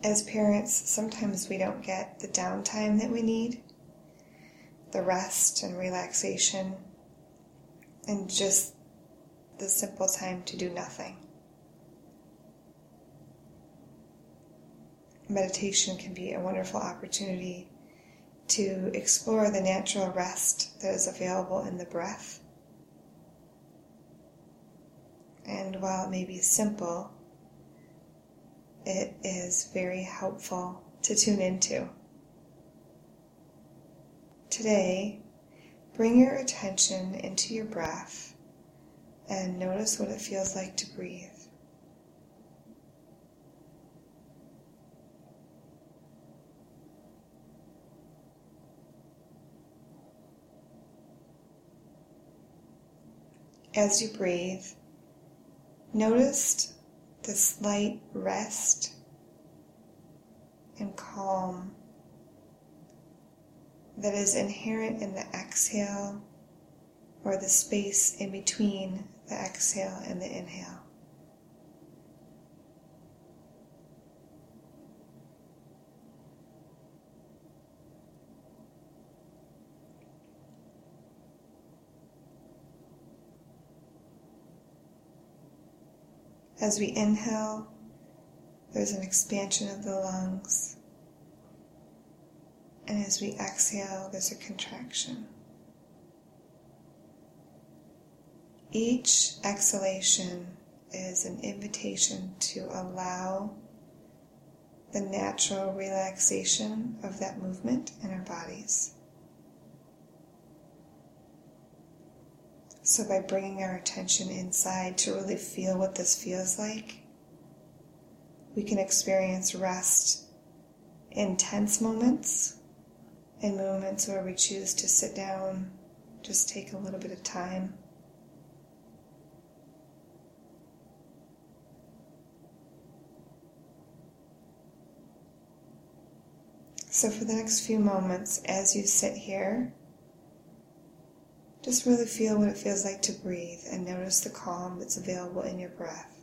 As parents, sometimes we don't get the downtime that we need, the rest and relaxation, and just the simple time to do nothing. Meditation can be a wonderful opportunity to explore the natural rest that is available in the breath. And while it may be simple, it is very helpful to tune into. Today, bring your attention into your breath and notice what it feels like to breathe. As you breathe, notice the slight rest and calm that is inherent in the exhale or the space in between the exhale and the inhale. As we inhale, there's an expansion of the lungs, and as we exhale, there's a contraction. Each exhalation is an invitation to allow the natural relaxation of that movement in our bodies. So by bringing our attention inside to really feel what this feels like, we can experience rest in tense moments, in moments where we choose to sit down, just take a little bit of time. So for the next few moments, as you sit here, just really feel what it feels like to breathe and notice the calm that's available in your breath.